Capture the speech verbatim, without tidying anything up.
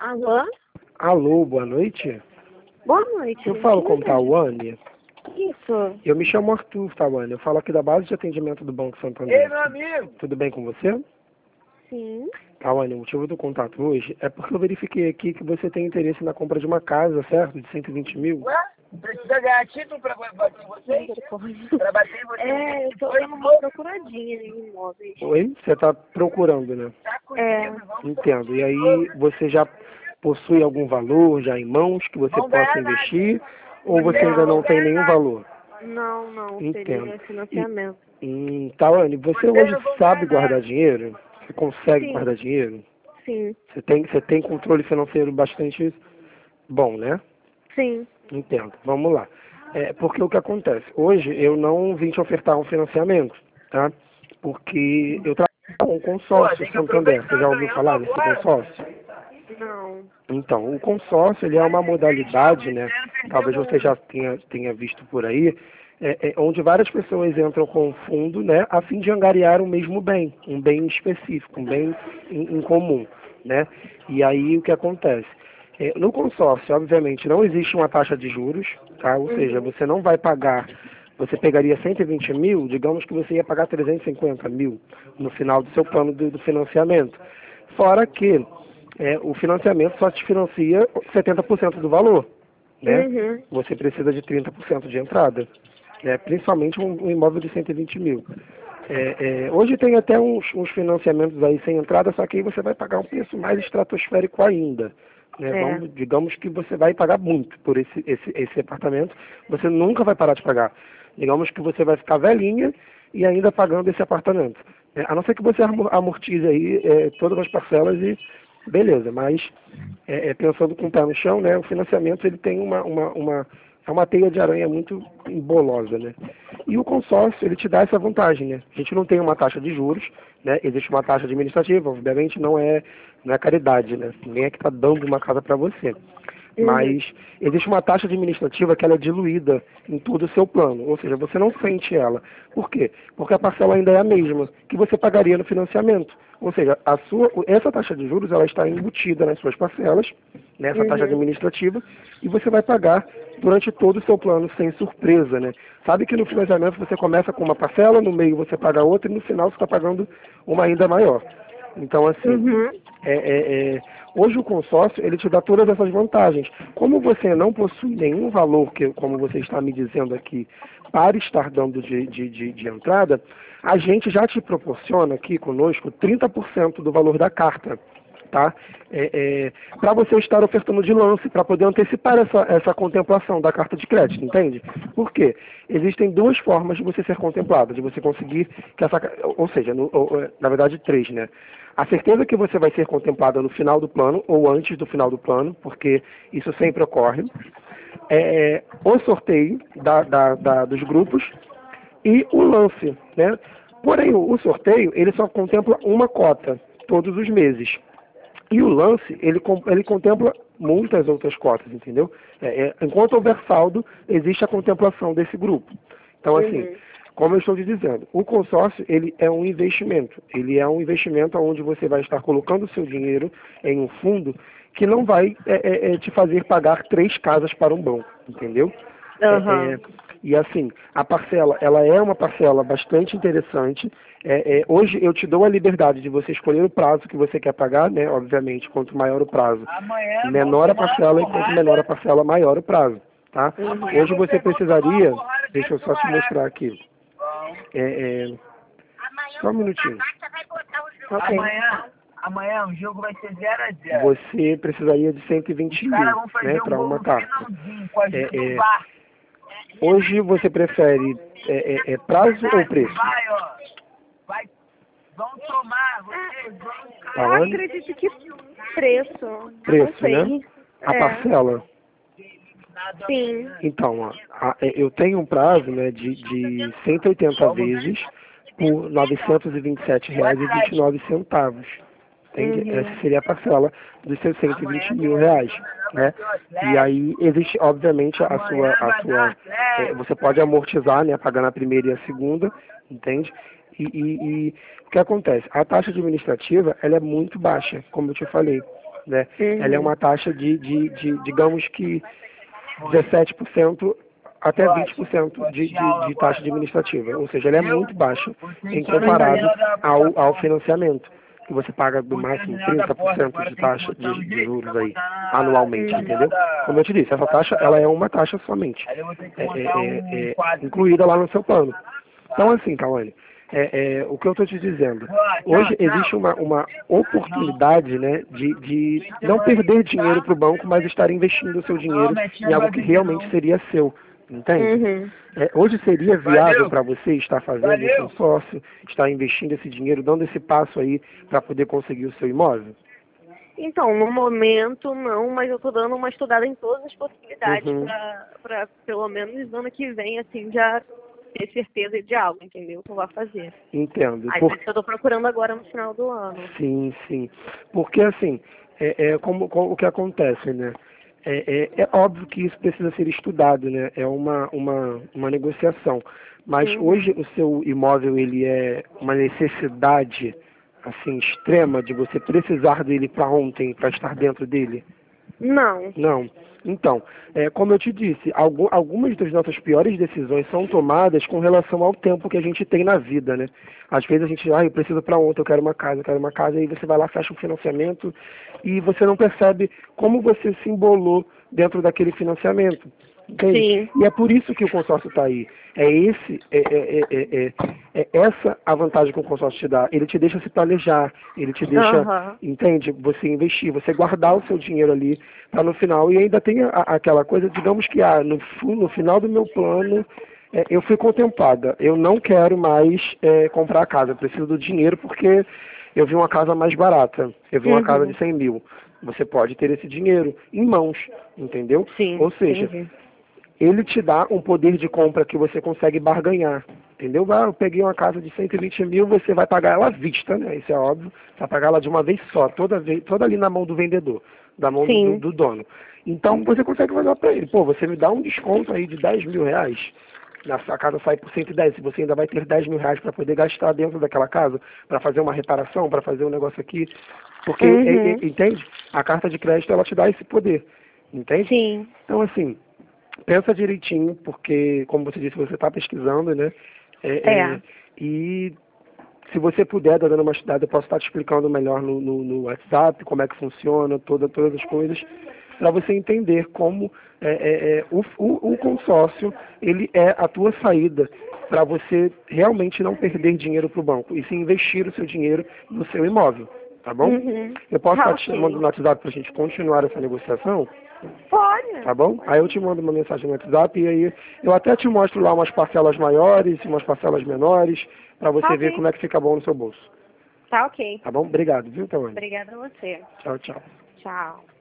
Alô? Alô, boa noite. Boa noite. Eu falo com Tawane. Isso. Eu me chamo Arthur, Tawane. Eu falo aqui da base de atendimento do Banco Santander. Ei, meu amigo! Tudo bem com você? Sim. Tawane, o motivo do contato hoje é porque eu verifiquei aqui que você tem interesse na compra de uma casa, certo? De cento e vinte mil. Ué? Precisa ganhar título pra bater em vocês? Misericórdia. Pra bater em vocês? É, eu tô dando uma procuradinha em imóveis. Oi? Você está procurando, né? Tá É. comigo, vamos Entendo. E aí, você já possui algum valor já em mãos que você Vamos possa ganhar nada. investir? Ou você ainda não tem nenhum valor? Não, não. Entendo. Seria financiamento. Hum, Tawane, você Você hoje não vai sabe ganhar guardar dinheiro? Você consegue Sim. guardar dinheiro? Sim. Você tem, você tem controle financeiro bastante bom, né? Sim. Entendo. Vamos lá. É, porque o que acontece? Hoje eu não vim te ofertar um financiamento, tá? Porque eu trabalho com um Pô, consórcio tem que Santander. Você já aproveitar, ouviu ganhando falar desse agora. consórcio? Não. Então, o consórcio ele é uma modalidade, né? Talvez você já tenha, tenha visto por aí, é, é, onde várias pessoas entram com um fundo, né, a fim de angariar o mesmo bem, um bem específico, um bem em, em comum, né? E aí o que acontece? É, no consórcio, obviamente, não existe uma taxa de juros, tá? Ou seja, você não vai pagar, você pegaria cento e vinte mil, digamos que você ia pagar trezentos e cinquenta mil no final do seu plano do, do financiamento. Fora que é, o financiamento só te financia setenta por cento do valor, né? Uhum. Você precisa de trinta por cento de entrada, né? Principalmente um, um imóvel de cento e vinte mil. É, é, hoje tem até uns, uns financiamentos aí sem entrada, só que aí você vai pagar um preço mais estratosférico ainda, né? É. Vamos, digamos que você vai pagar muito por esse, esse, esse apartamento, você nunca vai parar de pagar. Digamos que você vai ficar velhinha e ainda pagando esse apartamento. É, a não ser que você amor- amortize aí é, todas as parcelas e beleza, mas é, é, pensando com o pé no chão, né, o financiamento ele tem uma, uma, uma, é uma teia de aranha muito embolosa, né? E o consórcio, ele te dá essa vantagem, né? A gente não tem uma taxa de juros, né? Existe uma taxa administrativa, obviamente não é, não é caridade, né? Ninguém é que está dando uma casa para você. Mas existe uma taxa administrativa que ela é diluída em todo o seu plano, ou seja, você não sente ela. Por quê? Porque a parcela ainda é a mesma que você pagaria no financiamento. Ou seja, a sua, essa taxa de juros ela está embutida nas suas parcelas, nessa taxa Uhum. administrativa, e você vai pagar durante todo o seu plano sem surpresa, né? Sabe que no financiamento você começa com uma parcela, no meio você paga outra e no final você está pagando uma ainda maior. Então, assim, Uhum. é, é, é, hoje o consórcio, ele te dá todas essas vantagens. Como você não possui nenhum valor, que, como você está me dizendo aqui, para estar dando de, de, de, de entrada, a gente já te proporciona aqui conosco trinta por cento do valor da carta, tá? É, é, para você estar ofertando de lance, para poder antecipar essa, essa contemplação da carta de crédito, entende? Por quê? Existem duas formas de você ser contemplado, de você conseguir que essa, ou seja, no, ou, na verdade três, né? A certeza que você vai ser contemplada no final do plano ou antes do final do plano, porque isso sempre ocorre, é o sorteio da, da, da, dos grupos e o lance, né? Porém, o, o sorteio, ele só contempla uma cota todos os meses. E o lance, ele, com- ele contempla muitas outras cotas, entendeu? É, é, enquanto houver saldo, existe a contemplação desse grupo. Então, assim, Uhum. como eu estou te dizendo, o consórcio, ele é um investimento. Ele é um investimento onde você vai estar colocando o seu dinheiro em um fundo que não vai é, é, é, te fazer pagar três casas para um banco, entendeu? É, Aham. é, e assim, a parcela, ela é uma parcela bastante interessante. É, é, hoje eu te dou a liberdade de você escolher o prazo que você quer pagar, né? Obviamente, quanto maior o prazo, Amanhã menor a vamos tomar parcela, e uma quanto menor a porrada. parcela, maior o prazo, tá? Amanhã Hoje você vocês vão tomar uma precisaria, porrada deixa eu dentro do só te barato. mostrar aqui, Bom. é, é, só um minutinho. Ok. Amanhã, amanhã o jogo vai ser zero a zero. Você precisaria de cento e vinte Os caras mil, vão fazer né, um para gol uma no carta. finalzinho com a ajuda É, do é, V A R. hoje você prefere é, é, é prazo ou preço? Vai, ó. Vai. Vão tomar, vocês vão. Tá Eu onde? acredito que preço. Não Preço, sei. né? A É. parcela. Sim. Então, ó, a- é, eu tenho um prazo, né, de, de cento e oitenta vezes por novecentos e vinte e sete reais e vinte e nove centavos. Entende? Uhum. Essa seria a parcela dos seus cento e vinte mil reais, né? E aí existe, obviamente, a sua, a sua, é, você pode amortizar, né, pagando a primeira e a segunda, entende? E, e, e o que acontece? A taxa administrativa, ela é muito baixa, como eu te falei. né? Uhum. Ela é uma taxa de, de, de digamos que dezessete por cento até vinte por cento de, de, de taxa administrativa, ou seja, ela é muito baixa em comparado ao, ao financiamento, que você paga no máximo trinta por cento de taxa de, de juros aí, anualmente, entendeu? Como eu te disse, essa taxa, ela é uma taxa somente, é, é, é, é incluída lá no seu plano. Então, assim, Cauane, é, é, o que eu estou te dizendo, hoje existe uma, uma oportunidade, né, de, de não perder dinheiro para o banco, mas estar investindo o seu dinheiro em algo que realmente seria seu, entende? Uhum. É, hoje seria viável para você estar fazendo um consórcio, estar investindo esse dinheiro, dando esse passo aí para poder conseguir o seu imóvel? Então, no momento não, mas eu tô dando uma estudada em todas as possibilidades Uhum. pra, pra pelo menos no ano que vem, assim, já ter certeza de algo, entendeu? Que eu vou fazer. Entendo. Aí Por- por isso que eu tô procurando agora no final do ano. Sim, sim. Porque assim, é, é como, como o que acontece, né? É, é, é óbvio que isso precisa ser estudado, né? É uma, uma, uma negociação. Mas Uhum. hoje o seu imóvel ele é uma necessidade assim extrema de você precisar dele para ontem, para estar dentro dele? Não. Não. Então, é, como eu te disse, algu- algumas das nossas piores decisões são tomadas com relação ao tempo que a gente tem na vida, né? Às vezes a gente, ah, eu preciso para ontem, eu quero uma casa, eu quero uma casa, e aí você vai lá, fecha um financiamento e você não percebe como você se embolou dentro daquele financiamento. Entende? Sim. E é por isso que o consórcio está aí. É esse, é, é, é, é, é essa a vantagem que o consórcio te dá. Ele te deixa se planejar, ele te deixa, Aham. entende? Você investir, você guardar o seu dinheiro ali para no final. E ainda tem a, aquela coisa, digamos que ah, no, fu- no final do meu plano, é, eu fui contemplada. Eu não quero mais é, comprar a casa, eu preciso do dinheiro porque eu vi uma casa mais barata. Eu vi uma casa Uhum. de cem mil. Você pode ter esse dinheiro em mãos, entendeu? Sim. Ou seja, Entendi. ele te dá um poder de compra que você consegue barganhar, entendeu? Ah, eu peguei uma casa de cento e vinte mil, você vai pagar ela à vista, né? Isso é óbvio, você vai pagar ela de uma vez só, toda, vez, toda ali na mão do vendedor, da mão do, do, Sim. do dono. Então você consegue fazer para ele, pô, você me dá um desconto aí de dez mil reais, na sua casa sai por cento e dez, se você ainda vai ter dez mil reais para poder gastar dentro daquela casa, para fazer uma reparação, para fazer um negócio aqui, porque, Uhum. é- é- entende? A carta de crédito, ela te dá esse poder, entende? Sim. Então, assim, pensa direitinho, porque, como você disse, você está pesquisando, né? É, É. é, e se você puder, tá dando uma estudada, eu posso estar te explicando melhor no, no, no WhatsApp, como é que funciona, toda, todas as coisas, para você entender como é, é, é, o, o, o consórcio, ele é a tua saída para você realmente não perder dinheiro para o banco, e sim investir o seu dinheiro no seu imóvel, tá bom? Uhum. Eu posso Tá, estar te ok. chamando no WhatsApp para a gente continuar essa negociação? Pode. Tá bom? Aí eu te mando uma mensagem no WhatsApp e aí eu até te mostro lá umas parcelas maiores e umas parcelas menores para você Tá, ver ok. como é que fica bom no seu bolso. Tá ok. Tá bom? Obrigado, viu, Tawane? Obrigada a você. Tchau, tchau. Tchau.